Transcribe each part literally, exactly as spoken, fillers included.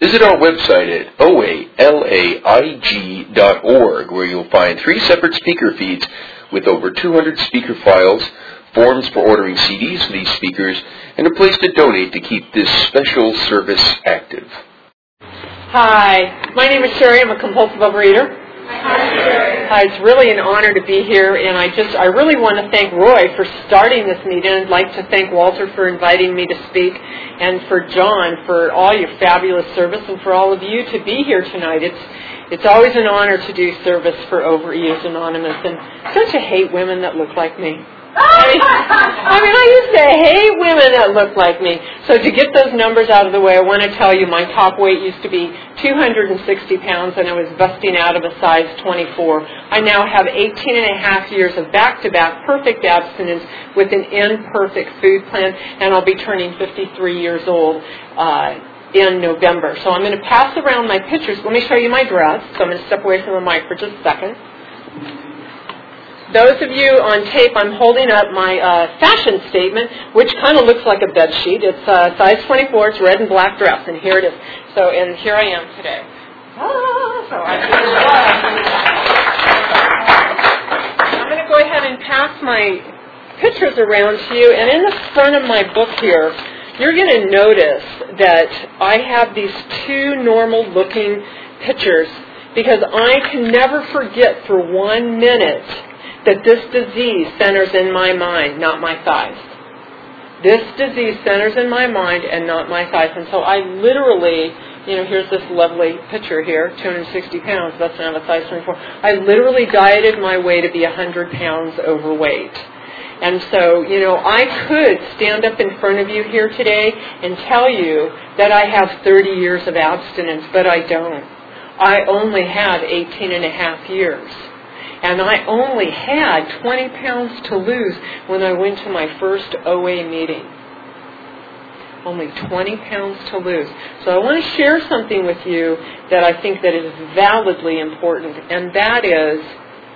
Visit our website at O A L A I G dot org, where you'll find three separate speaker feeds with over two hundred speaker files, forms for ordering C Ds for these speakers, and a place to donate to keep this special service active. Hi, my name is Sherry. I'm a compulsive overeater. Hi, Sherry. Hi, it's really an honor to be here, and I just, I really want to thank Roy for starting this meeting. I'd like to thank Walter for inviting me to speak, and for John for all your fabulous service, and for all of you to be here tonight. It's it's always an honor to do service for Overeaters Anonymous, and don't you hate women that look like me? I mean, I mean, I used to hate women that looked like me. So to get those numbers out of the way, I want to tell you my top weight used to be two hundred sixty pounds, and I was busting out of a size twenty-four. I now have eighteen and a half years of back-to-back perfect abstinence with an imperfect food plan, and I'll be turning fifty-three years old uh, in November. So I'm going to pass around my pictures. Let me show you my dress. So I'm going to step away from the mic for just a second. Those of you on tape, I'm holding up my uh, fashion statement, which kind of looks like a bed sheet. It's uh, size twenty-four. It's red and black dress, and here it is. So, and here I am today. Ah, so I I'm going to go ahead and pass my pictures around to you. And in the front of my book here, you're going to notice that I have these two normal-looking pictures because I can never forget for one minute that this disease centers in my mind, not my thighs. This disease centers in my mind and not my thighs. And so I literally, you know, here's this lovely picture here, two hundred sixty pounds, that's not a size twenty-four. I literally dieted my way to be one hundred pounds overweight. And so, you know, I could stand up in front of you here today and tell you that I have thirty years of abstinence, but I don't. I only have eighteen and a half years. And I only had twenty pounds to lose when I went to my first O A meeting. Only twenty pounds to lose. So I want to share something with you that I think that is validly important, and that is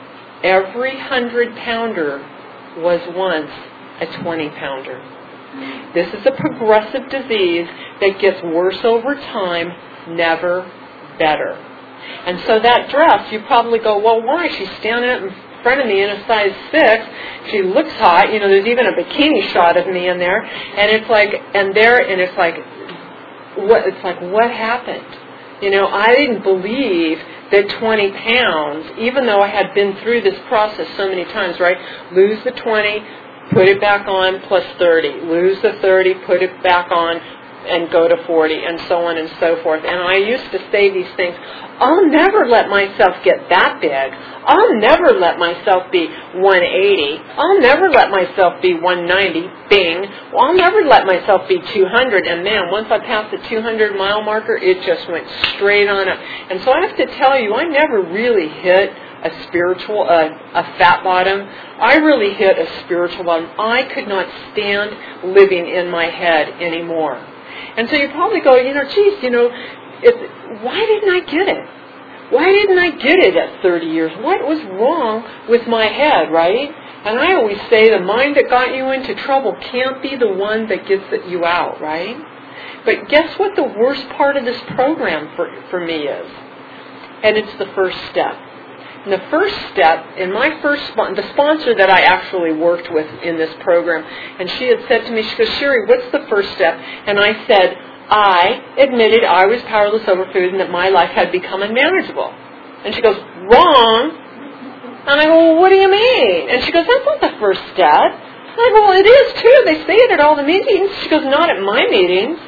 every hundred-pounder was once a twenty-pounder. This is a progressive disease that gets worse over time, never better. And so that dress, you probably go, well, why? She's standing up in front of me in a size six. She looks hot. You know, there's even a bikini shot of me in there. And it's like, and there, and it's like, what? It's like, what happened? You know, I didn't believe that twenty pounds, even though I had been through this process so many times, right? Lose the twenty, put it back on, plus thirty. Lose the thirty, put it back on, and go to forty, and so on and so forth. And I used to say these things, I'll never let myself get that big. I'll never let myself be one eighty. I'll never let myself be one ninety. Bing. Well, I'll never let myself be two hundred. And man, once I passed the two hundred mile marker, it just went straight on up. And so I have to tell you, I never really hit a spiritual, uh, a fat bottom. I really hit a spiritual bottom. I could not stand living in my head anymore. And so you probably go, you know, geez, you know, it, why didn't I get it? Why didn't I get it at thirty years? What was wrong with my head, right? And I always say the mind that got you into trouble can't be the one that gets you out, right? But guess what the worst part of this program for, for me is? And it's the first step. And the first step, in my first, the sponsor that I actually worked with in this program, and she had said to me, she goes, Sherry, what's the first step? And I said, I admitted I was powerless over food and that my life had become unmanageable. And she goes, wrong. And I go, well, what do you mean? And she goes, that's not the first step. And I go, well, it is too. They say it at all the meetings. She goes, not at my meetings.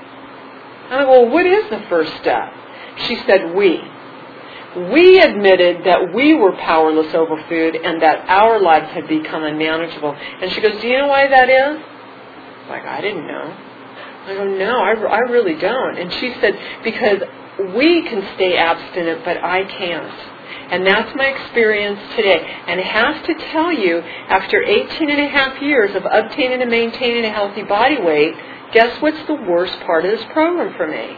And I go, well, what is the first step? She said, we. We admitted that we were powerless over food and that our lives had become unmanageable. And she goes, do you know why that is? I'm like, I didn't know. I go, no, I, I really don't. And she said, because we can stay abstinent, but I can't. And that's my experience today. And I have to tell you, after eighteen and a half years of obtaining and maintaining a healthy body weight, guess what's the worst part of this program for me?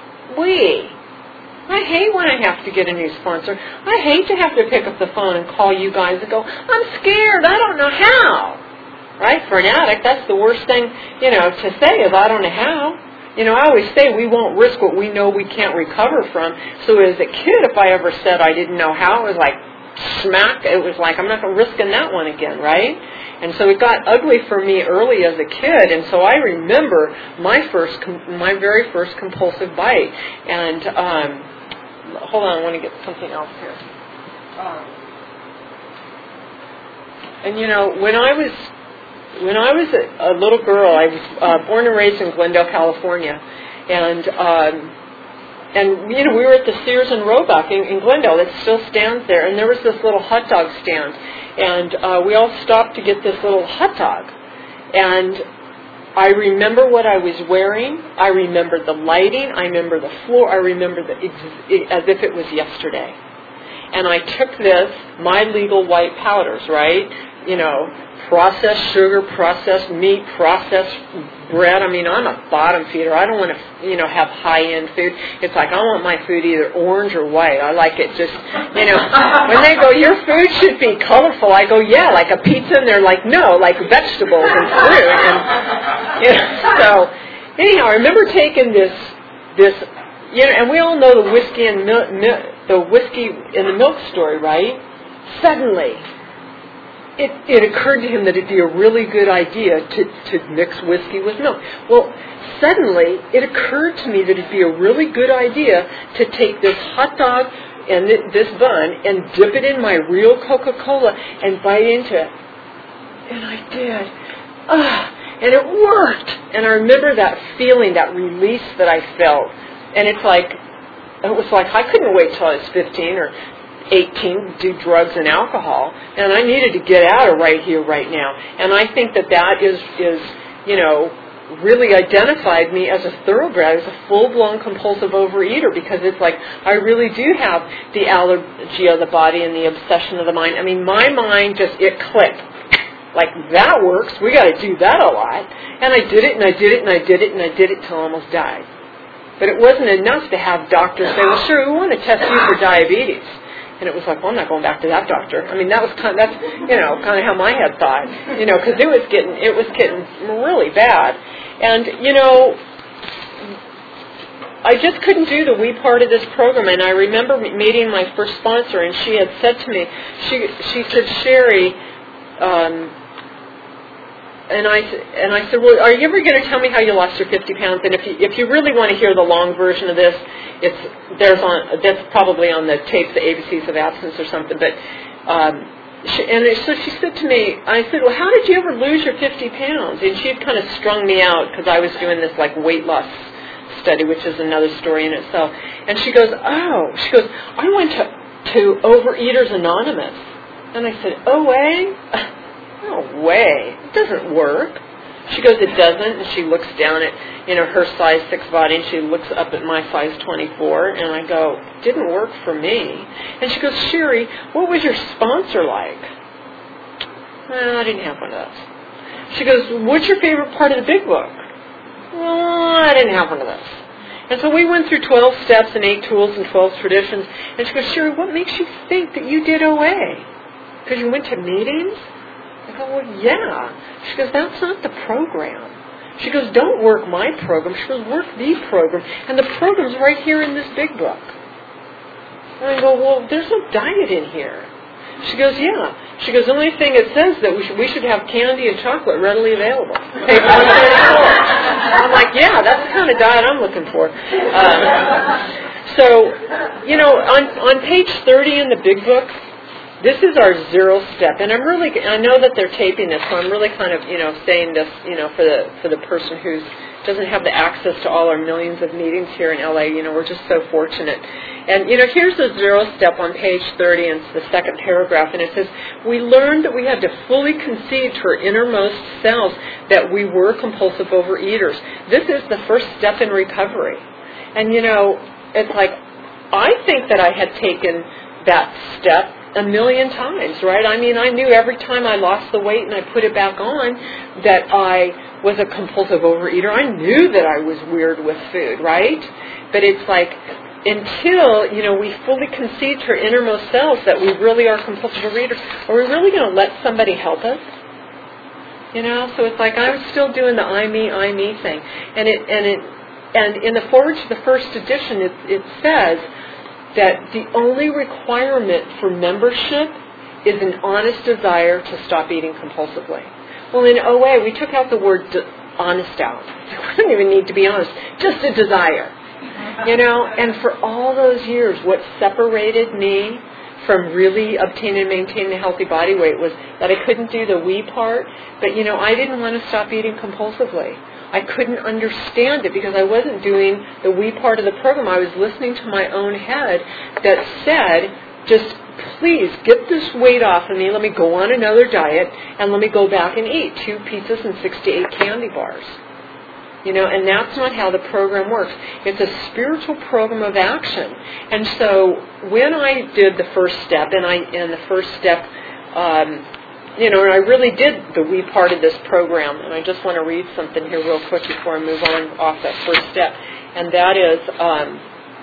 We. I hate when I have to get a new sponsor. I hate to have to pick up the phone and call you guys and go, I'm scared, I don't know how. Right? For an addict, that's the worst thing, you know, to say is I don't know how. You know, I always say we won't risk what we know we can't recover from. So as a kid, if I ever said I didn't know how, it was like smack. It was like, I'm not going to risk in that one again, right? And so it got ugly for me early as a kid. And so I remember my first, my very first compulsive bite. And um, hold on, I want to get something else here. Um, and you know, when I was when I was a, a little girl, I was uh, born and raised in Glendale, California, and um, and you know, we were at the Sears and Roebuck in, in Glendale. That still stands there, and there was this little hot dog stand, and uh, we all stopped to get this little hot dog, and I remember what I was wearing. I remember the lighting. I remember the floor. I remember the as if it was yesterday. And I took this, my legal white powders, right? You know, processed sugar, processed meat, processed bread. I mean, I'm a bottom feeder. I don't want to, you know, have high-end food. It's like I want my food either orange or white. I like it just, you know, when they go, your food should be colorful, I go, yeah, like a pizza, and they're like, no, like vegetables and fruit. And, you know, so, anyhow, I remember taking this, this, you know, and we all know the whiskey and milk, the whiskey in the milk story, right? Suddenly, It, it occurred to him that it'd be a really good idea to, to mix whiskey with milk. Well, suddenly it occurred to me that it'd be a really good idea to take this hot dog and th- this bun and dip it in my real Coca-Cola and bite into it. And I did. Ah, and it worked. And I remember that feeling, that release that I felt. And it's like, it was like I couldn't wait till I was fifteen or eighteen to do drugs and alcohol, and I needed to get out of right here, right now. And I think that that is, is you know, really identified me as a thoroughbred, as a full-blown compulsive overeater, because it's like I really do have the allergy of the body and the obsession of the mind. I mean, my mind just, it clicked. Like, that works. We got to do that a lot. And I did it, and I did it, and I did it, and I did it till I almost died. But it wasn't enough to have doctors say, well, sure, we want to test you for diabetes. And it was like, well, I'm not going back to that doctor. I mean, that was kind of, that's, you know, kind of how my head thought, you know, because it was getting, it was getting really bad. And, you know, I just couldn't do the wee part of this program. And I remember meeting my first sponsor, and she had said to me, she she said, Sherry, um, and I and I said, well, are you ever going to tell me how you lost your fifty pounds? And if you if you really want to hear the long version of this, it's there's on that's probably on the tape, the A B Cs of Abstinence or something. But um, she, and so she said to me, I said, well, how did you ever lose your fifty pounds? And she had kind of strung me out because I was doing this like weight loss study, which is another story in itself. And she goes, oh, she goes, I went to to Overeaters Anonymous, and I said, O A. No way. It doesn't work. She goes, it doesn't, and she looks down at, you know, her size six body, and she looks up at my size twenty-four, and I go, it didn't work for me. And she goes, Sherry, what was your sponsor like? Well, I didn't have one of those. She goes, what's your favorite part of the big book? Well, I didn't have one of those. And so we went through twelve steps and eight tools and twelve traditions, and she goes, Sherry, what makes you think that you did O A? Because you went to meetings? I go, well, yeah. She goes, that's not the program. She goes, don't work my program. She goes, work the program. And the program's right here in this big book. And I go, well, there's no diet in here. She goes, yeah. She goes, the only thing it says that we should, we should have candy and chocolate readily available. Page one thirty-four. I'm like, yeah, that's the kind of diet I'm looking for. Uh, so, you know, on, on page thirty in the big book, this is our zero step, and I'm really, I know that they're taping this, so I'm really kind of, you know, saying this, you know, for the for the person who doesn't have the access to all our millions of meetings here in L A. You know, we're just so fortunate. And, you know, here's the zero step on page thirty, and it's the second paragraph, and it says, we learned that we had to fully concede to our innermost selves that we were compulsive overeaters. This is the first step in recovery. And, you know, it's like, I think that I had taken that step a million times, right? I mean, I knew every time I lost the weight and I put it back on that I was a compulsive overeater. I knew that I was weird with food, right? But it's like, until, you know, we fully concede to our innermost selves that we really are compulsive overeaters, are we really going to let somebody help us? You know, so it's like I was still doing the I, me, I, me thing. And it, and it, and in the foreword to the first edition, it, it says that the only requirement for membership is an honest desire to stop eating compulsively. Well, in O A, we took out the word de- honest out. We don't even need to be honest, just a desire. You know, and for all those years, what separated me from really obtaining and maintaining a healthy body weight was that I couldn't do the we part, but, you know, I didn't want to stop eating compulsively. I couldn't understand it because I wasn't doing the we part of the program. I was listening to my own head that said, just please get this weight off of me, let me go on another diet, and let me go back and eat two pizzas and six to eight candy bars. You know, and that's not how the program works. It's a spiritual program of action. And so when I did the first step, and I and the first step, um, you know, and I really did the we part of this program, and I just want to read something here real quick before I move on off that first step, and that is, um,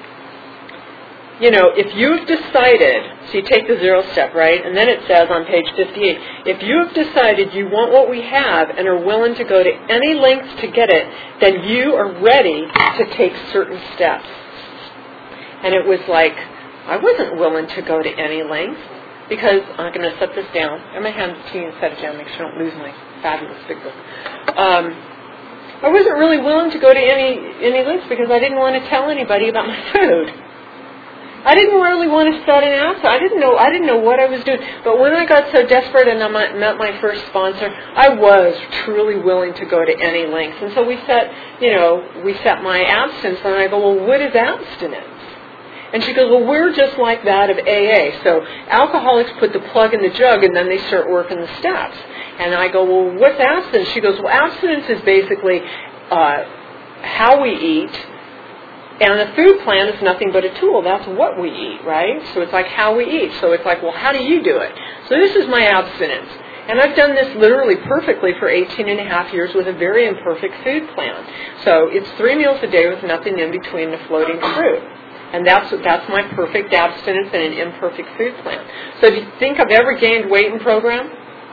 you know, if you've decided, so you take the zero step, right, and then it says on page fifty-eight, if you have decided you want what we have and are willing to go to any lengths to get it, then you are ready to take certain steps. And it was like, I wasn't willing to go to any lengths because I'm going to set this down. I'm going to hand it to you and set it down, make sure I don't lose my fabulous big book. Um, I wasn't really willing to go to any, any lengths because I didn't want to tell anybody about my food. I didn't really want to start an app. I didn't know. I didn't know what I was doing. But when I got so desperate and I met my first sponsor, I was truly willing to go to any lengths. And so we set, you know, we set my abstinence. And I go, well, what is abstinence? And she goes, well, we're just like that of A A. So alcoholics put the plug in the jug and then they start working the steps. And I go, well, what's abstinence? She goes, well, abstinence is basically uh, how we eat. And a food plan is nothing but a tool. That's what we eat, right? So it's like how we eat. So it's like, well, how do you do it? So this is my abstinence. And I've done this literally perfectly for eighteen and a half years with a very imperfect food plan. So it's three meals a day with nothing in between the floating fruit. And that's that's my perfect abstinence and an imperfect food plan. So do you think I've ever gained weight in program?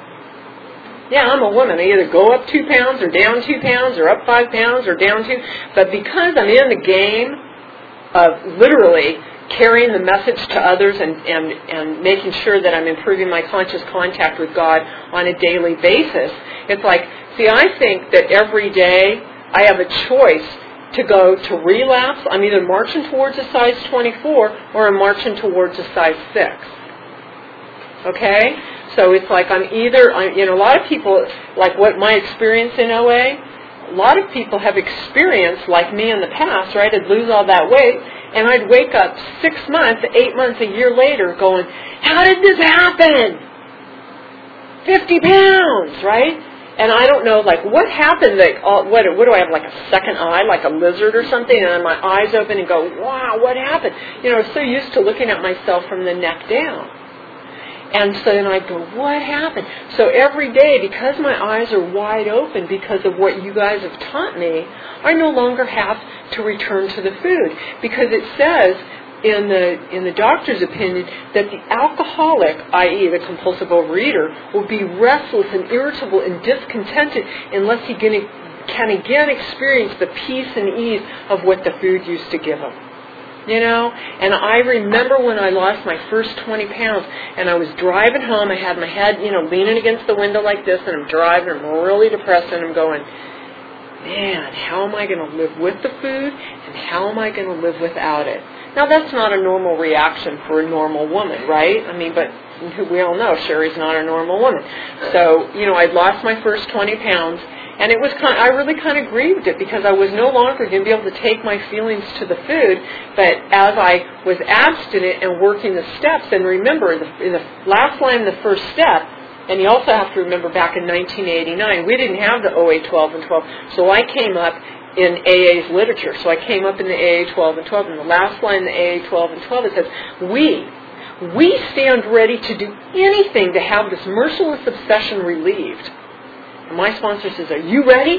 Yeah, I'm a woman. I either go up two pounds or down two pounds or up five pounds or down two. But because I'm in the game of literally carrying the message to others and, and, and making sure that I'm improving my conscious contact with God on a daily basis, it's like, see, I think that every day I have a choice to go to relapse. I'm either marching towards a size twenty-four or I'm marching towards a size six. Okay? So it's like I'm either, you know, a lot of people, like what my experience in O A, a lot of people have experienced, like me in the past, right? I'd lose all that weight, and I'd wake up six months, eight months, a year later going, how did this happen? fifty pounds, right? And I don't know, like, what happened? Like, what, what do I have, like a second eye, like a lizard or something? And then my eyes open and go, wow, what happened? You know, I was so used to looking at myself from the neck down. And so then I go, what happened? So every day, because my eyes are wide open because of what you guys have taught me, I no longer have to return to the food. Because it says in the in the doctor's opinion that the alcoholic, that is the compulsive overeater, will be restless and irritable and discontented unless he can, can again experience the peace and ease of what the food used to give him. You know, and I remember when I lost my first twenty pounds and I was driving home, I had my head, you know, leaning against the window like this, and I'm driving, I'm really depressed, and I'm going, man, how am I going to live with the food and how am I going to live without it? Now, that's not a normal reaction for a normal woman, right? I mean, but we all know Sherry's not a normal woman. So, you know, I'd lost my first twenty pounds. And it was kind of, I really kind of grieved it because I was no longer going to be able to take my feelings to the food. But as I was abstinent and working the steps, and remember, the, in the last line of the first step, and you also have to remember back in nineteen eighty-nine, we didn't have the O A twelve and twelve. So I came up in A A's literature. So I came up in the A A twelve and twelve. And the last line in the A A twelve and twelve, it says, we, we stand ready to do anything to have this merciless obsession relieved. And my sponsor says, are you ready?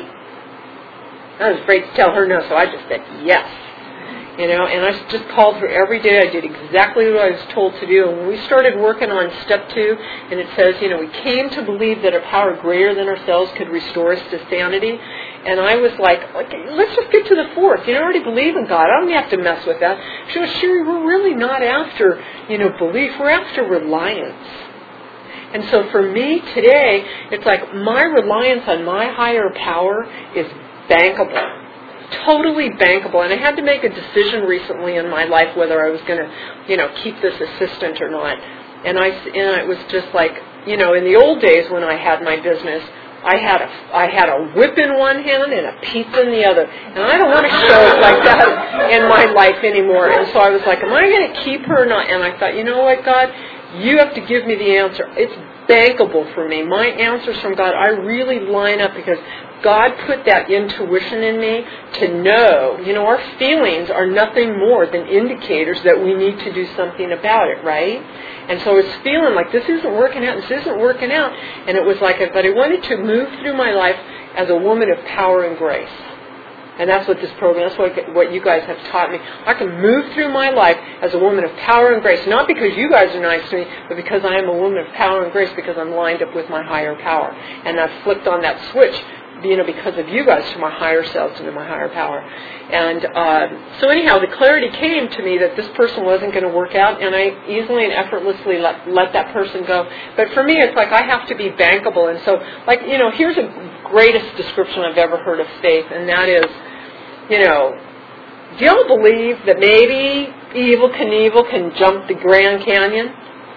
I was afraid to tell her no, so I just said yes. You know, and I just called her every day. I did exactly what I was told to do. And when we started working on step two, and it says, you know, we came to believe that a power greater than ourselves could restore us to sanity. And I was like, okay, let's just get to the fourth. You know, I already believe in God. I don't have to mess with that. She goes, Sherry, we're really not after, you know, belief. We're after reliance. And so for me today, it's like my reliance on my higher power is bankable. Totally bankable. And I had to make a decision recently in my life whether I was going to, you know, keep this assistant or not. And I, and it was just like, you know, in the old days when I had my business, I had a, I had a whip in one hand and a pizza in the other. And I don't want to show it like that in my life anymore. And so I was like, am I going to keep her or not? And I thought, you know what, God? You have to give me the answer. It's bankable for me. My answers from God, I really line up because God put that intuition in me to know, you know, our feelings are nothing more than indicators that we need to do something about it, right? And so I was feeling like this isn't working out, this isn't working out. And it was like, but I wanted to move through my life as a woman of power and grace. And that's what this program, that's what, what you guys have taught me. I can move through my life as a woman of power and grace, not because you guys are nice to me, but because I am a woman of power and grace, because I'm lined up with my higher power. And I've flipped on that switch, you know, because of you guys, to my higher selves and to my higher power. And uh, so anyhow, the clarity came to me that this person wasn't going to work out, and I easily and effortlessly let, let that person go. But for me, it's like I have to be bankable. And so, like, you know, here's the greatest description I've ever heard of faith, and that is, you know, do y'all believe that maybe Evel Knievel can jump the Grand Canyon?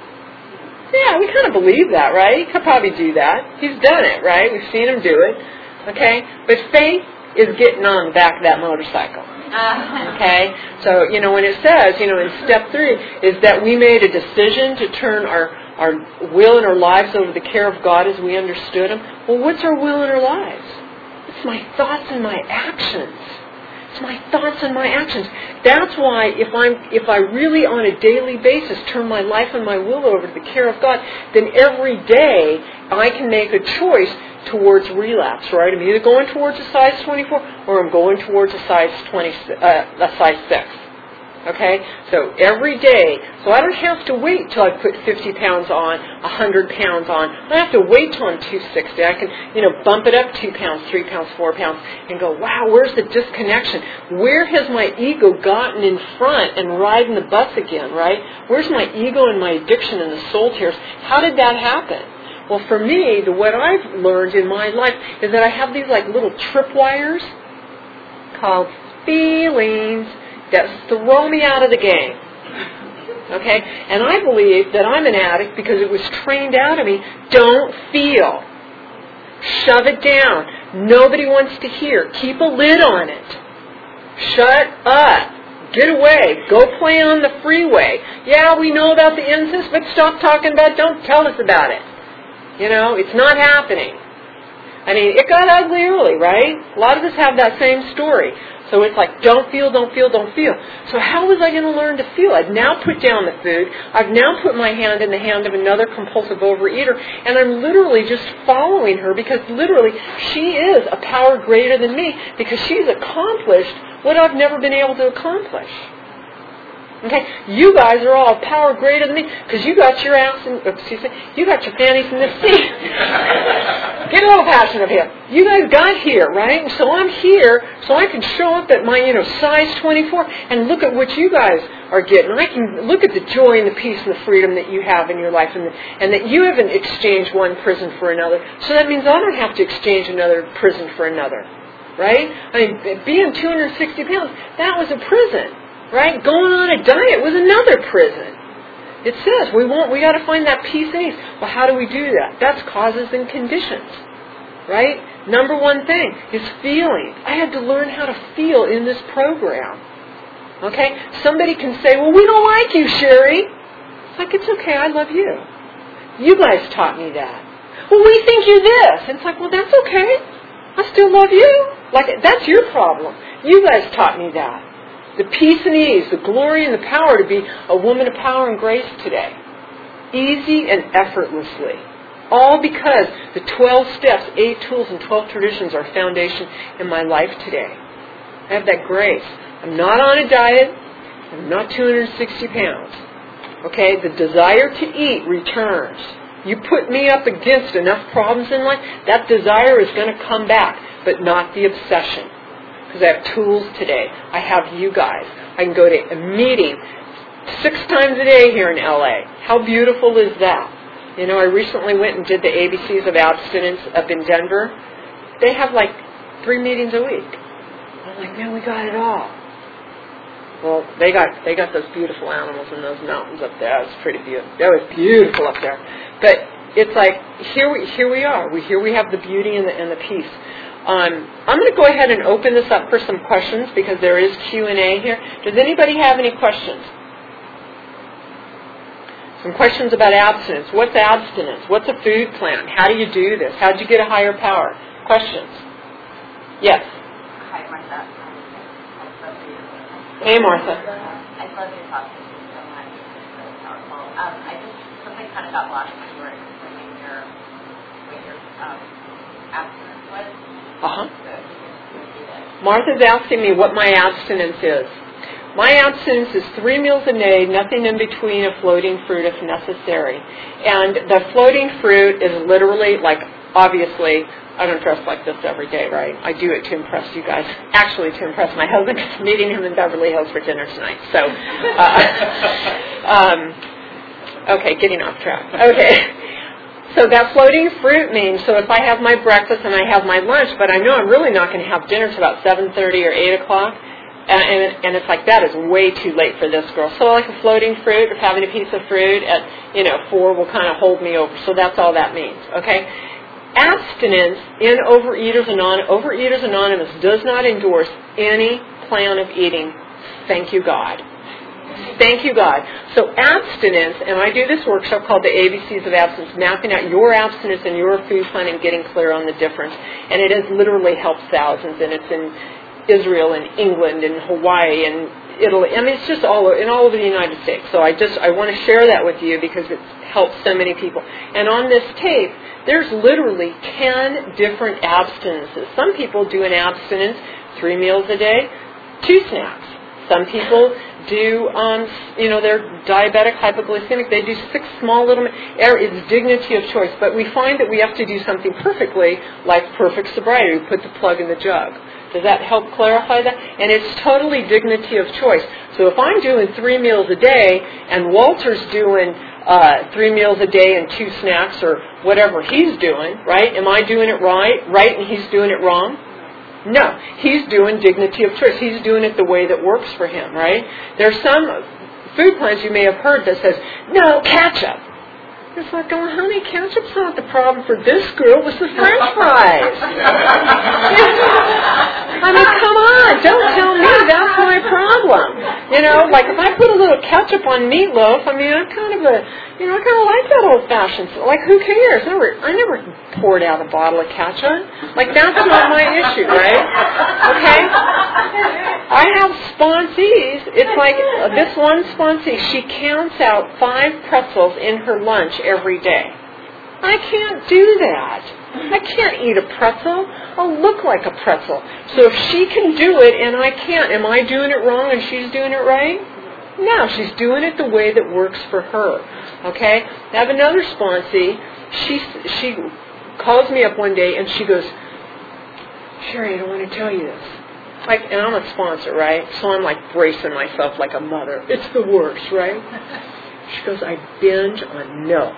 Yeah, we kind of believe that, right? He could probably do that. He's done it, right? We've seen him do it. Okay? But faith is getting on the back of that motorcycle. Okay? So, you know, when it says, you know, in step three, is that we made a decision to turn our, our will and our lives over to the care of God as we understood Him. Well, what's our will and our lives? It's my thoughts and my actions. It's my thoughts and my actions. That's why if I'm if I really on a daily basis turn my life and my will over to the care of God, then every day I can make a choice towards relapse, right? I'm either going towards a size twenty-four or I'm going towards a size twenty, uh, a size six. Okay? So every day, so I don't have to wait till I put fifty pounds on, one hundred pounds on. I don't have to wait till I'm two sixty. I can, you know, bump it up two pounds, three pounds, four pounds, and go, wow, where's the disconnection? Where has my ego gotten in front and riding the bus again, right? Where's my ego and my addiction and the soul tears? How did that happen? Well, for me, the, what I've learned in my life is that I have these like little tripwires called feelings that throw me out of the game. Okay? And I believe that I'm an addict because it was trained out of me. Don't feel. Shove it down. Nobody wants to hear. Keep a lid on it. Shut up. Get away. Go play on the freeway. Yeah, we know about the incest, but stop talking about it. Don't tell us about it. You know, it's not happening. I mean, it got ugly early, right? A lot of us have that same story. So it's like, don't feel, don't feel, don't feel. So how was I going to learn to feel? I've now put down the food. I've now put my hand in the hand of another compulsive overeater. And I'm literally just following her because literally she is a power greater than me because she's accomplished what I've never been able to accomplish. Okay, you guys are all power greater than me because you got your ass in, excuse me, you got your panties in the seat. Get a little passionate here. You guys got here, right? And so I'm here so I can show up at my, you know, size twenty-four and look at what you guys are getting. I can look at the joy and the peace and the freedom that you have in your life and, the, and that you haven't exchanged one prison for another. So that means I don't have to exchange another prison for another, right? I mean, being two hundred sixty pounds, that was a prison. Right? Going on a diet was another prison. It says we want, we got to find that peace and ease. Well, how do we do that? That's causes and conditions. Right? Number one thing is feeling. I had to learn how to feel in this program. Okay? Somebody can say, well, we don't like you, Sherry. It's like, it's okay, I love you. You guys taught me that. Well, we think you're this. And it's like, well, that's okay. I still love you. Like, that's your problem. You guys taught me that. The peace and ease, the glory and the power to be a woman of power and grace today. Easy and effortlessly. All because the twelve steps, eight tools, and twelve traditions are foundation in my life today. I have that grace. I'm not on a diet. I'm not two hundred sixty pounds. Okay? The desire to eat returns. You put me up against enough problems in life, that desire is going to come back, but not the obsession. Because I have tools today. I have you guys. I can go to a meeting six times a day here in L A. How beautiful is that? You know, I recently went and did the A B Cs of abstinence up in Denver. They have like three meetings a week. I'm like, man, we got it all. Well, they got they got those beautiful animals in those mountains up there. That was pretty beautiful. That was beautiful up there. But it's like here we here we are. We here we have the beauty and the and the peace. Um, I'm going to go ahead and open this up for some questions because there is Q and A here. Does anybody have any questions? Some questions about abstinence. What's abstinence? What's a food plan? How do you do this? How do you get a higher power? Questions? Yes. Hi, Martha. Hey, Martha. I love your talk. This is so much. It's really powerful. Um, I just, something kind of got lost when you were explaining your, what your um, abstinence was. Uh-huh. So if you can repeat it. Martha's asking me what my abstinence is. My abstinence is three meals a day, nothing in between, a floating fruit if necessary. And the floating fruit is literally, like, obviously, I don't dress like this every day, right? I do it to impress you guys. Actually, to impress my husband. I'm meeting him in Beverly Hills for dinner tonight. So, uh, um, okay, getting off track. Okay. So that floating fruit means, so if I have my breakfast and I have my lunch, but I know I'm really not going to have dinner until about seven thirty or eight o'clock, and, and, and it's like, that is way too late for this girl. So like a floating fruit, or having a piece of fruit at, you know, four will kind of hold me over. So that's all that means, okay? Abstinence in Overeaters Anonymous, Overeaters Anonymous does not endorse any plan of eating. Thank you, God. Thank you, God. So abstinence, and I do this workshop called the A B Cs of Abstinence, mapping out your abstinence and your food plan and getting clear on the difference. And it has literally helped thousands, and it's in Israel and England and Hawaii and Italy. I mean, it's just all over, in all over the United States. So I just, I want to share that with you because it's helped so many people. And on this tape, there's literally ten different abstinences. Some people do an abstinence, three meals a day, two snacks. Some people do, um, you know, they're diabetic, hypoglycemic. They do six small little, it's dignity of choice. But we find that we have to do something perfectly, like perfect sobriety. We put the plug in the jug. Does that help clarify that? And it's totally dignity of choice. So if I'm doing three meals a day and Walter's doing uh, three meals a day and two snacks or whatever he's doing, right? Am I doing it right, right, and he's doing it wrong? No, he's doing dignity of choice. He's doing it the way that works for him, right? There's some food plans you may have heard that says, no, ketchup. It's like, oh, honey, ketchup's not the problem for this girl. It was the French fries. I mean, come on. Don't tell me that's my problem. You know, like if I put a little ketchup on meatloaf, I mean, I'm kind of a, you know, I kind of like that old-fashioned. Like, who cares? I never, I never poured out a bottle of ketchup. Like, that's not my issue, right? Okay? I have sponsees. It's like this one sponsee, she counts out five pretzels in her lunch every day. I can't do that. I can't eat a pretzel. I'll look like a pretzel. So if she can do it and I can't, am I doing it wrong and she's doing it right? No, she's doing it the way that works for her. Okay? I have another sponsee. She, she calls me up one day and she goes, Sherry, I don't want to tell you this. Like, and I'm a sponsor, right? So I'm like bracing myself like a mother. It's the worst, right? She goes, I binge on milk.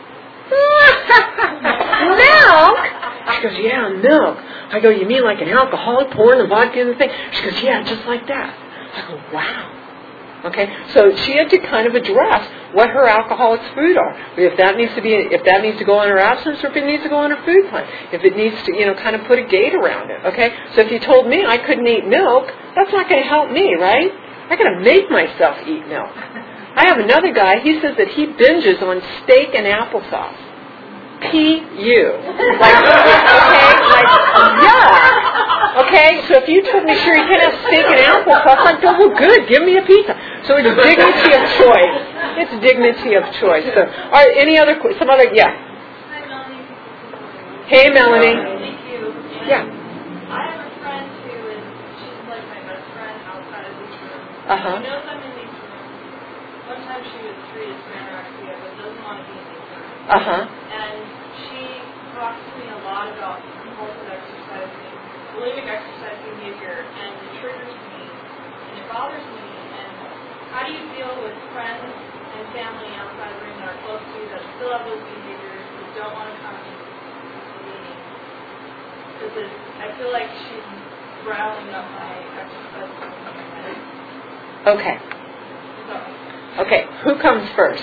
Milk? She goes, yeah, milk. I go, you mean like an alcoholic pouring the vodka in the thing? She goes, yeah, just like that. I go, wow. Okay, so she had to kind of address what her alcoholic's food are. If that needs to be, if that needs to go on her abstinence, or if it needs to go on her food plan. If it needs to, you know, kind of put a gate around it. Okay, so if you told me I couldn't eat milk, that's not going to help me, right? I got to make myself eat milk. I have another guy. He says that he binges on steak and applesauce. P U. Like, okay, like, yeah. Okay, so if you told me, sure, you can't have steak and applesauce, I'd go, well, good, give me a pizza. So it's dignity of choice. It's dignity of choice. So, all right, any other, some other, yeah. Hi, Melanie. Hey, Melanie. Thank you. Yeah. I have a friend who is, she's like my best friend outside of these rooms. Uh-huh. She knows I'm in these rooms. One time she was treated for anorexia, but doesn't want to be in these rooms. Uh-huh. And she talks to me a lot about compulsive exercising, bulimic exercise behavior, and it triggers me, and it bothers me. And how do you deal with friends and family outside the ring that are close to you that still have those behaviors, that don't want to come to the meeting? Because I feel like she's growling up my exercise. Okay. Okay, who comes first?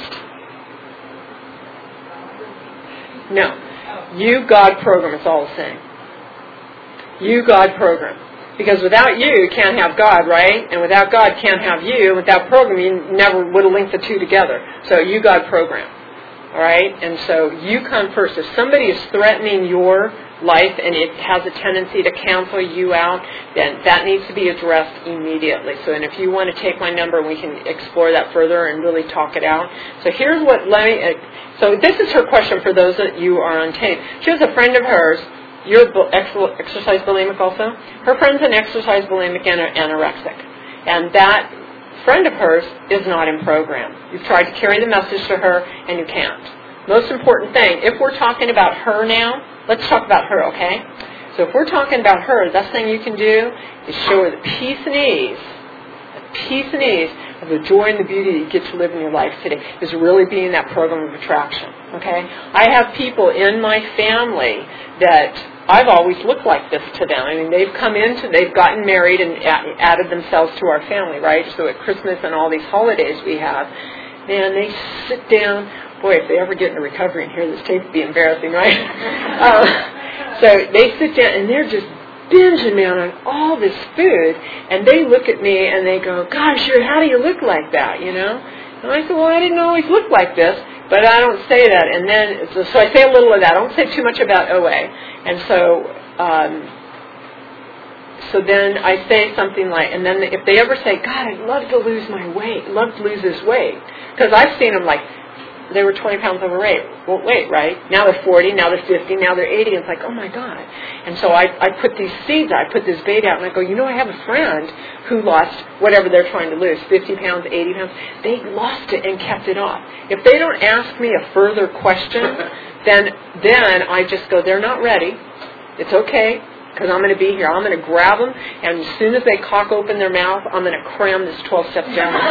No. You, God, program. It's all the same. You, God, program. Because without you, you can't have God, right? And without God, can't have you. Without program, you never would have linked the two together. So you, God, program. All right? And so you come first. If somebody is threatening your life and it has a tendency to cancel you out, then that needs to be addressed immediately. So, and if you want to take my number, we can explore that further and really talk it out. So here's what, let me, uh, so this is her question for those that you are on tape. She was a friend of hers. You're exercise bulimic also? Her friend's an exercise bulimic and anorexic. And that friend of hers is not in program. You've tried to carry the message to her and you can't. Most important thing, if we're talking about her now, let's talk about her, okay? So if we're talking about her, the best thing you can do is show her the peace and ease, the peace and ease of the joy and the beauty that you get to live in your life today is really being that program of attraction, okay? I have people in my family that I've always looked like this to them. I mean, they've come into, they've gotten married and added themselves to our family, right? So at Christmas and all these holidays we have, man, they sit down. Boy, if they ever get into recovery and hear this tape, it'd be embarrassing, right? uh, so they sit down and they're just binging, man, on all this food, and they look at me and they go, "Gosh, sure, how do you look like that?" You know? And I said, "Well, I didn't always look like this." But I don't say that. And then, so, so I say a little of that. I don't say too much about O A. And so, um, so then I say something like, and then if they ever say, "God, I'd love to lose my weight, love to lose this weight," because I've seen them like, they were twenty pounds overweight, well, weight, right? Now they're forty, now they're fifty, now they're eighty. And it's like, oh my God. And so I, I put these seeds, I put this bait out, and I go, you know, I have a friend who lost whatever they're trying to lose, fifty pounds, eighty pounds. They lost it and kept it off. If they don't ask me a further question, then then I just go, they're not ready. It's okay, because I'm going to be here. I'm going to grab them, and as soon as they cock open their mouth, I'm going to cram this twelve steps down their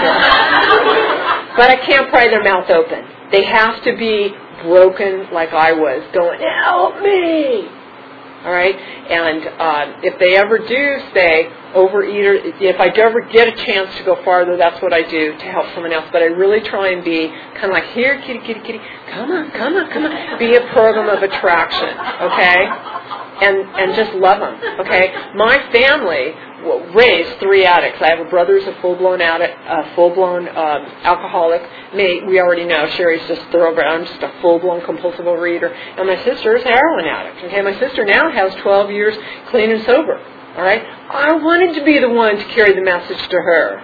throat. But I can't pry their mouth open. They have to be broken like I was, going, "Help me!" All right? And uh, if they ever do say, overeater, if I ever get a chance to go farther, that's what I do to help someone else. But I really try and be kind of like, here, kitty, kitty, kitty, come on, come on, come on. Be a program of attraction, okay? And and just love them, okay? My family raised three addicts. I have a brother who's a full-blown addict, a full-blown um, alcoholic. Me, we already know, Sherry's just thoroughbred. I'm just a full-blown compulsive overeater. And my sister is a heroin addict, okay? My sister now has twelve years clean and sober, all right? I wanted to be the one to carry the message to her.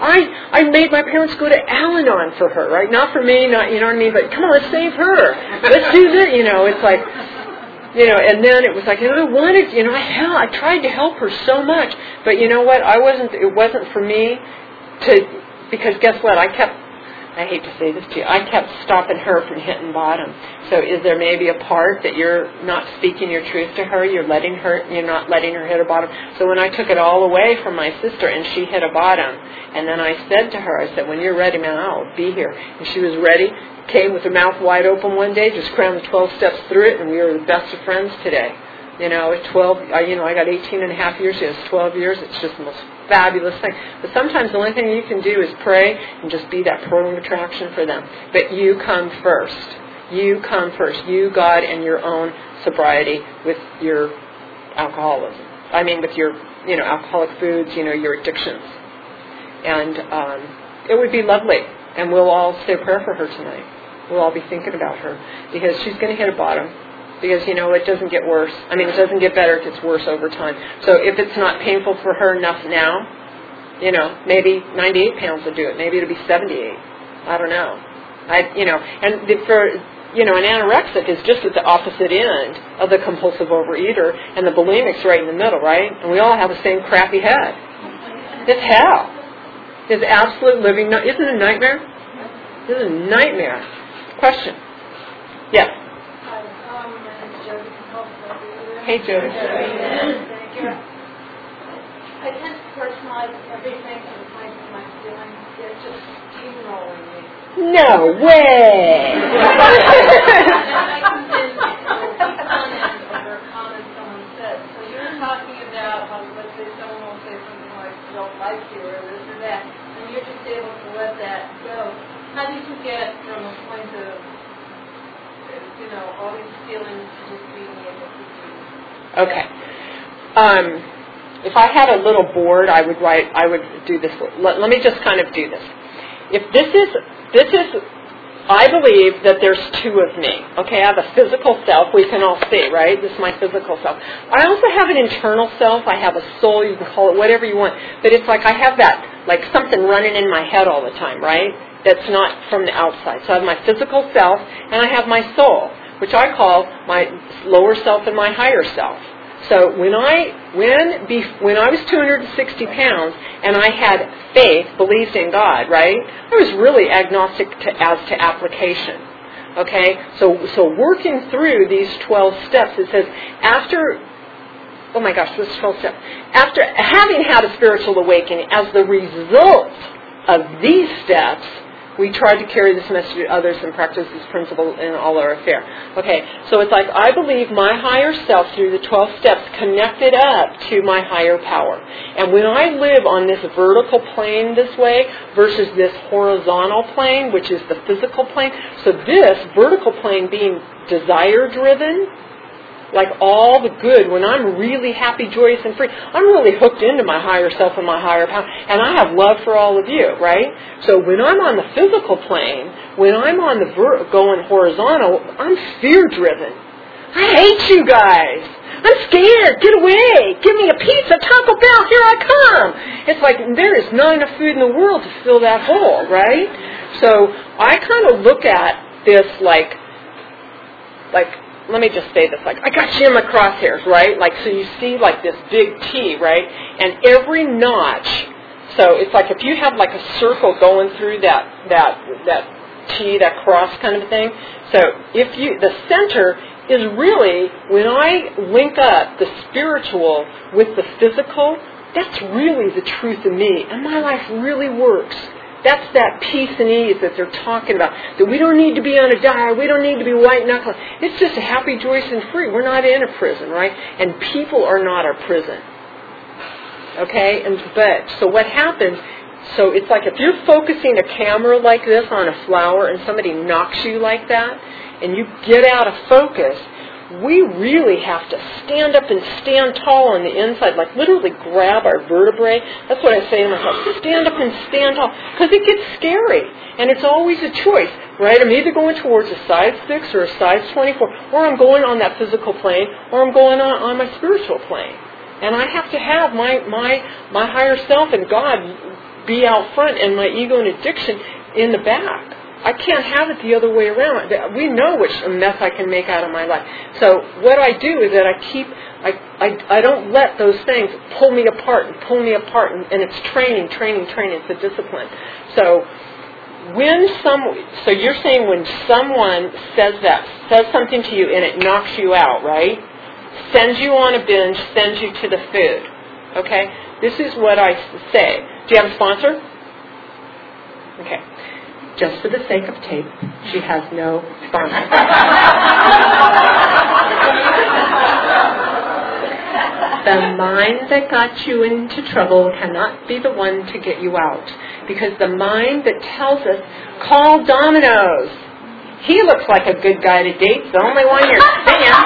I I made my parents go to Al-Anon for her, right? Not for me, not, you know what I mean? But come on, let's save her. Let's do this, you know. It's like, you know, and then it was like, you know, I wanted, you know, I hell, I tried to help her so much, but you know what? I wasn't. It wasn't for me to, because guess what? I kept. I hate to say this to you. I kept stopping her from hitting bottom. So, is there maybe a part that you're not speaking your truth to her? You're letting her. You're not letting her hit a bottom. So when I took it all away from my sister and she hit a bottom, and then I said to her, I said, "When you're ready, man, I'll be here." And she was ready. Came with her mouth wide open one day, just crammed the twelve steps through it, and we were the best of friends today. You know, at twelve, I, you know, I got eighteen and a half years, she has twelve years. It's just the most fabulous thing. But sometimes the only thing you can do is pray and just be that program of attraction for them. But you come first. You come first. You, God, and your own sobriety with your alcoholism. I mean, with your, you know, alcoholic foods, you know, your addictions. And um, it would be lovely. And we'll all say a prayer for her tonight. We'll all be thinking about her, because she's going to hit a bottom. Because, you know, it doesn't get worse. I mean, it doesn't get better. It gets worse over time. So if it's not painful for her enough now, you know, maybe ninety-eight pounds will do it. Maybe it'll be seventy-eight. I don't know. I, you know, and the, for, you know, an anorexic is just at the opposite end of the compulsive overeater, and the bulimic's right in the middle, right? And we all have the same crappy head. It's hell. It's absolute living. Isn't it a nightmare? This is a nightmare. Question. Yes. Hi, um, my name is Jody from Tulsa. Hey, Jody. Thank you. I tend to personalize everything to the point of my feelings. They're just steamrolling me. No way! And I can then comment over a comment someone said. So you were talking about how, let's say, someone will say something like, I don't like you, or this or that, and you're just able to let that go. How did you get from a point of, you know, all these feelings to just being able to do? Okay. Um, if I had a little board, I would write. I would do this. Let, let me just kind of do this. If this is, this is, I believe that there's two of me. Okay, I have a physical self. We can all see, right? This is my physical self. I also have an internal self. I have a soul. You can call it whatever you want. But it's like I have that, like something running in my head all the time, right? That's not from the outside. So I have my physical self, and I have my soul, which I call my lower self and my higher self. So when I when be, when I was two hundred sixty pounds and I had faith, believed in God, right? I was really agnostic to, as to application. Okay, so so working through these twelve steps, it says after. Oh my gosh, this is twelve steps. After having had a spiritual awakening, as the result of these steps, we try to carry this message to others and practice this principle in all our affair. Okay, so it's like I believe my higher self through the twelve steps connected up to my higher power. And when I live on this vertical plane this way versus this horizontal plane, which is the physical plane, so this vertical plane being desire-driven, like all the good, when I'm really happy, joyous, and free, I'm really hooked into my higher self and my higher power, and I have love for all of you, right? So when I'm on the physical plane, when I'm on the ver- going horizontal, I'm fear-driven. I hate you guys. I'm scared. Get away. Give me a piece of Taco Bell. Here I come. It's like there is not enough food in the world to fill that hole, right? So I kind of look at this like, like, let me just say this, like, I got you in my crosshairs, right? Like, so you see, like, this big T, right? And every notch, so it's like if you have, like, a circle going through that, that, that T, that cross kind of thing. So if you, the center is really, when I link up the spiritual with the physical, that's really the truth of me. And my life really works. That's that peace and ease that they're talking about. That we don't need to be on a diet. We don't need to be white-knuckling. It's just a happy, joyous, and free. We're not in a prison, right? And people are not our prison. Okay? And but, so what happens, so it's like if you're focusing a camera like this on a flower and somebody knocks you like that, and you get out of focus, we really have to stand up and stand tall on the inside, like literally grab our vertebrae. That's what I say to myself, stand up and stand tall, because it gets scary. And it's always a choice, right? I'm either going towards a size six or a size twenty-four, or I'm going on that physical plane, or I'm going on, on my spiritual plane. And I have to have my, my, my higher self and God be out front and my ego and addiction in the back. I can't have it the other way around. We know which mess I can make out of my life. So what I do is that I keep, I, I, I don't let those things pull me apart and pull me apart. And, and it's training, training, training. It's a discipline. So when some, so you're saying when someone says that, says something to you and it knocks you out, right? Sends you on a binge, sends you to the food. Okay? This is what I say. Do you have a sponsor? Okay. Just for the sake of tape, she has no sponsor. The mind that got you into trouble cannot be the one to get you out. Because the mind that tells us, call Domino's. He looks like a good guy to date, the only one you're seeing.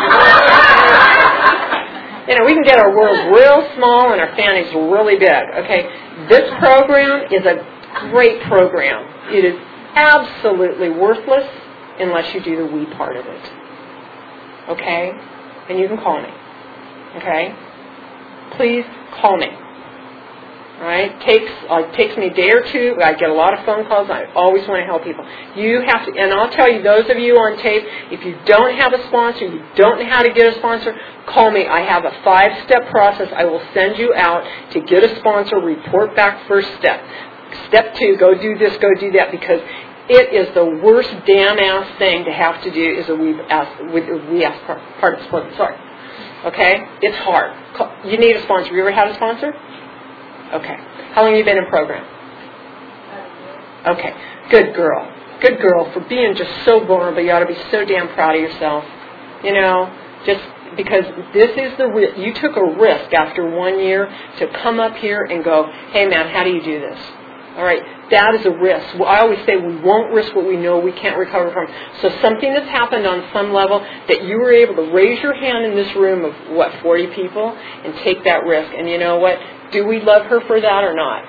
You know, we can get our world real small and our fannies really big. Okay, this program is a great program. It is absolutely worthless unless you do the we part of it. Okay? And you can call me. Okay? Please call me. Alright? Takes uh, takes me a day or two. I get a lot of phone calls. I always want to help people. You have to, and I'll tell you, those of you on tape, if you don't have a sponsor, you don't know how to get a sponsor, call me. I have a five-step process. I will send you out to get a sponsor, report back first step. Step two, go do this, go do that, because It is the worst damn ass thing to have to do is a we ask with a we ask part, part of sponsor. Sorry. Okay? It's hard. You need a sponsor. You ever had a sponsor? Okay. How long have you been in program? Okay. Good girl. Good girl for being just so vulnerable. You ought to be so damn proud of yourself. You know, just because this is the risk. You took a risk after one year to come up here and go, hey man, how do you do this? All right, that is a risk. Well, I always say we won't risk what we know we can't recover from. So something that's happened on some level that you were able to raise your hand in this room of, what, forty people and take that risk. And you know what? Do we love her for that or not?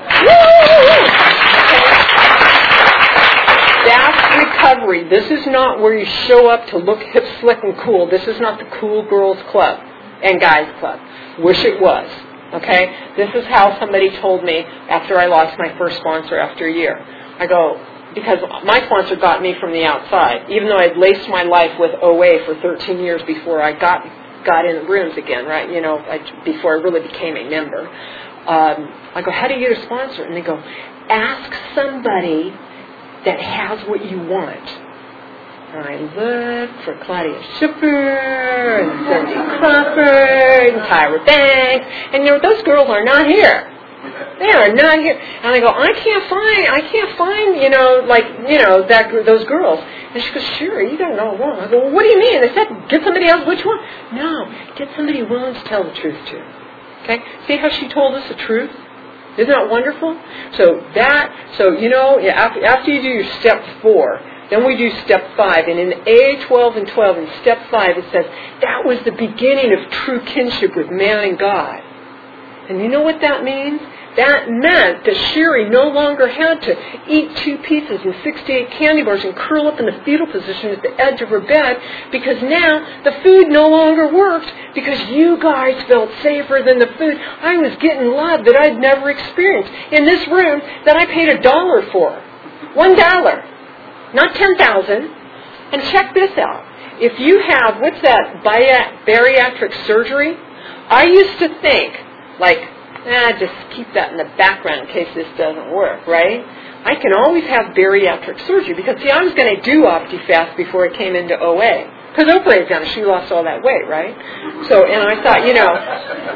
That's recovery. This is not where you show up to look hip, slick, and cool. This is not the cool girls club and guys club. Wish it was. Okay? This is how somebody told me after I lost my first sponsor after a year. I go, because my sponsor got me from the outside, even though I'd laced my life with O A for thirteen years before I got got in the rooms again, right? You know, I, before I really became a member. Um, I go, how do you get a sponsor? And they go, ask somebody that has what you want. And I looked for Claudia Schiffer and Cindy Crawford and Tyra Banks, and you know those girls are not here. They are not here. And I go, I can't find, I can't find, you know, like, you know, that those girls. And she goes, sure, you got it all wrong. I go, well, what do you mean? They said, get somebody else. Which one? No, get somebody willing to tell the truth to. Okay? See how she told us the truth? Isn't that wonderful? So that, so you know, after, after you do your step four, then we do step five. And in A A twelve and twelve, in step five, it says, that was the beginning of true kinship with man and God. And you know what that means? That meant that Sherry no longer had to eat two pieces and sixty-eight candy bars and curl up in the fetal position at the edge of her bed, because now the food no longer worked because you guys felt safer than the food. I was getting love that I'd never experienced in this room that I paid a dollar for. One dollar. Not ten thousand. And check this out. If you have, what's that, bariatric surgery? I used to think, like, ah, just keep that in the background in case this doesn't work, right? I can always have bariatric surgery because, see, I was going to do OptiFast before I came into O A. Because Oprah had done it. She lost all that weight, right? So, and I thought, you know,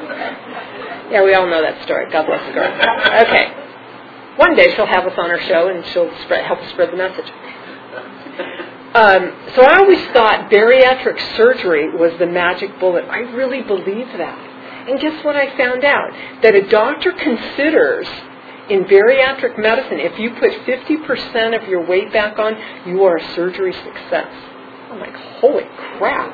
yeah, we all know that story. God bless the girl. Okay. One day she'll have us on her show and she'll spread, help spread the message. Um, so I always thought bariatric surgery was the magic bullet. I really believed that. And guess what I found out? That a doctor considers in bariatric medicine, if you put fifty percent of your weight back on, you are a surgery success. I'm like, holy crap.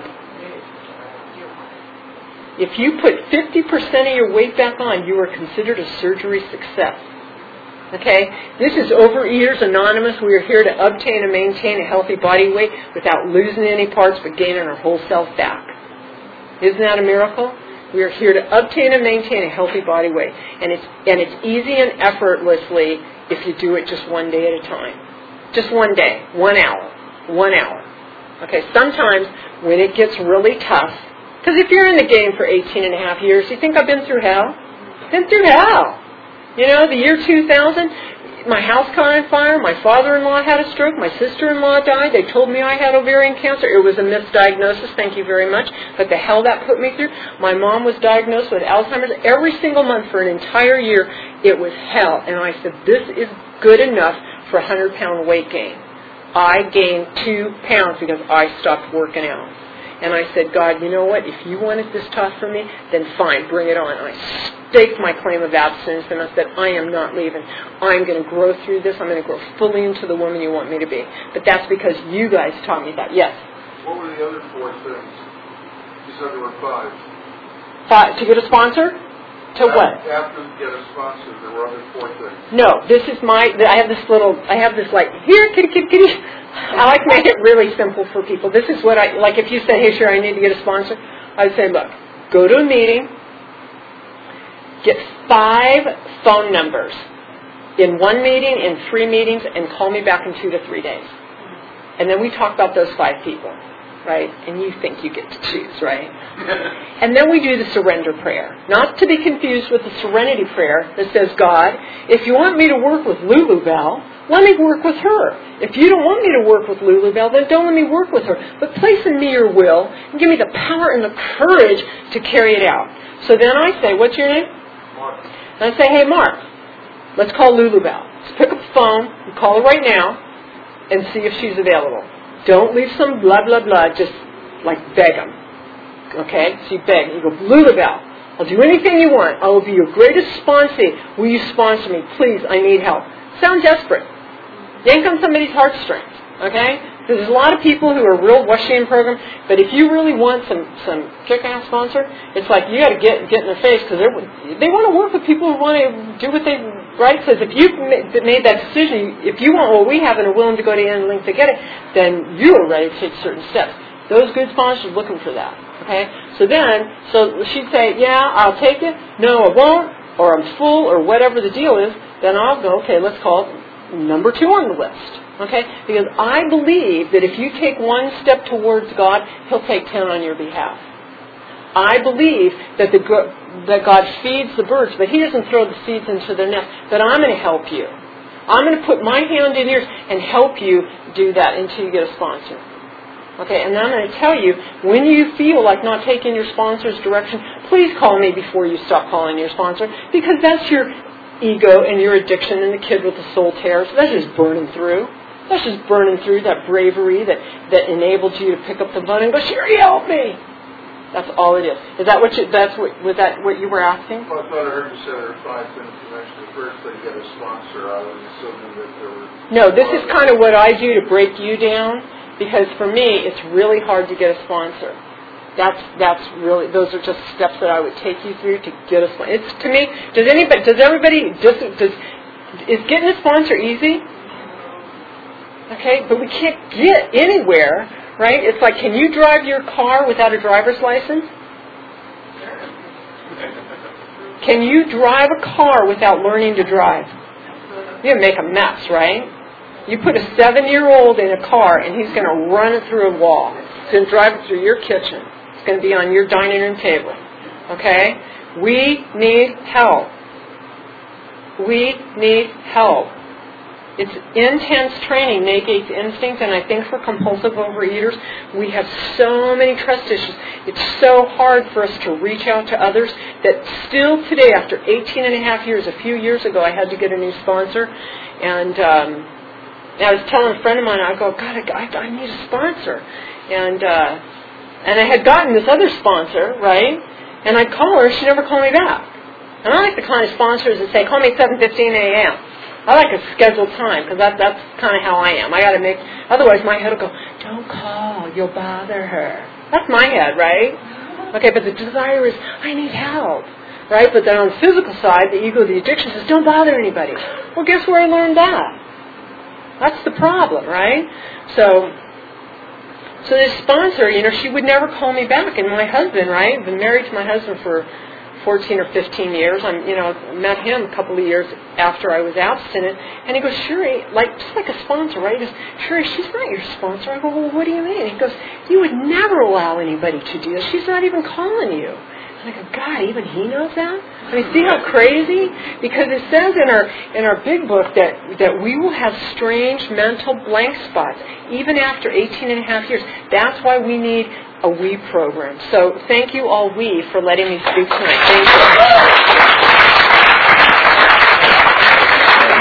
If you put fifty percent of your weight back on, you are considered a surgery success. Okay? This is Overeaters Anonymous. We are here to obtain and maintain a healthy body weight without losing any parts but gaining our whole self back. Isn't that a miracle? We are here to obtain and maintain a healthy body weight. And it's and it's easy and effortlessly if you do it just one day at a time. Just one day. One hour. One hour. Okay, sometimes when it gets really tough, because if you're in the game for eighteen and a half years, you think I've been through hell? Been through hell. You know, the year two thousand, my house caught on fire, my father-in-law had a stroke, my sister-in-law died, they told me I had ovarian cancer. It was a misdiagnosis, thank you very much, but the hell that put me through. My mom was diagnosed with Alzheimer's. Every single month for an entire year, it was hell. And I said, this is good enough for a hundred pound weight gain. I gained two pounds because I stopped working out. And I said, God, you know what? If you want it this tough for me, then fine, bring it on. And I staked my claim of abstinence, and I said, I am not leaving. I'm going to grow through this. I'm going to grow fully into the woman you want me to be. But that's because you guys taught me that. Yes? What were the other four things? You said there were five. Five. To get a sponsor? To what? After you get a sponsor, there were other four things. No, this is my, I have this little, I have this like, here, kitty, kitty, kitty. I like to make it really simple for people. This is what I, like if you say, hey, sure, I need to get a sponsor, I would say, look, go to a meeting, get five phone numbers in one meeting, in three meetings, and call me back in two to three days. And then we talk about those five people, right? And you think you get to choose, right? And then we do the surrender prayer. Not to be confused with the serenity prayer that says, God, if you want me to work with Lulu Bell, Let me work with her. If you don't want me to work with Lulubelle, then don't let me work with her. But place in me your will and give me the power and the courage to carry it out. So then I say, what's your name? Mark. And I say, hey, Mark, let's call Lulubelle. Let's pick up the phone and call her right now and see if she's available. Don't leave some blah, blah, blah. Just, like, beg them. Okay? So you beg. You go, Lulubelle, I'll do anything you want. I will be your greatest sponsee. Will you sponsor me? Please, I need help. Sound desperate. Yank on somebody's heartstrings. Okay? So there's a lot of people who are real washing program, but if you really want some, some kick-ass sponsor, it's like you got to get get in their face because they want to work with people who want to do what they right. Because if you've made that decision, if you want what we have and are willing to go to end length to get it, then you are ready to take certain steps. Those good sponsors are looking for that. Okay? So then, so she'd say, yeah, I'll take it. No, I won't. Or I'm full, or whatever the deal is. Then I'll go, okay, let's call it number two on the list. Okay? Because I believe that if you take one step towards God, He'll take ten on your behalf. I believe that the that God feeds the birds, but He doesn't throw the seeds into their nest. That I'm going to help you. I'm going to put my hand in yours and help you do that until you get a sponsor. Okay, and I'm going to tell you, when you feel like not taking your sponsor's direction, please call me before you stop calling your sponsor, because that's your ego and your addiction and the kid with the soul terror. So that's just burning through. That's just burning through that bravery that, that enabled you to pick up the phone and go, Sherry, help me. That's all it is. Is that what you, that's what, was that what you were asking? Well, I thought I heard you say there were five things you mentioned. The first thing, get a sponsor. I was assuming that there were... No, this is kind of what I do to break you down, because for me, it's really hard to get a sponsor. That's that's really, those are just steps that I would take you through to get a sponsor. It's, to me, does anybody, does everybody, does, does, is getting a sponsor easy? Okay, but we can't get anywhere, right? It's like, can you drive your car without a driver's license? Can you drive a car without learning to drive? You're going to make a mess, right? You put a seven-year-old in a car and he's going to run it through a wall. He's going to drive it through your kitchen. It's going to be on your dining room table. Okay? We need help. We need help. It's intense training negates instinct, and I think for compulsive overeaters, we have so many trust issues. It's so hard for us to reach out to others that still today, after eighteen and a half years, a few years ago, I had to get a new sponsor, and um, I was telling a friend of mine, I go, God, I, I need a sponsor, and uh, and I had gotten this other sponsor, right? And I'd call her, she'd never call me back. And I like the kind of sponsors that say, call me at seven fifteen a.m. I like a scheduled time, because that, that's kind of how I am. I got to make, otherwise my head will go, don't call, you'll bother her. That's my head, right? Okay, but the desire is, I need help, right? But then on the physical side, the ego, the addiction says, don't bother anybody. Well, guess where I learned that? That's the problem, right? So, so this sponsor, you know, she would never call me back. And my husband, right? I've been married to my husband for fourteen or fifteen years. I'm, you know, met him a couple of years after I was abstinent, and he goes, Sherry, like just like a sponsor, right? He goes, Sherry, she's not your sponsor. I go, well, what do you mean? He goes, you would never allow anybody to do this. She's not even calling you. And I go, God, even he knows that? I mean, see how crazy? Because it says in our in our big book that that we will have strange mental blank spots even after eighteen and a half years. That's why we need a we program. So thank you all we for letting me speak tonight. Thank you.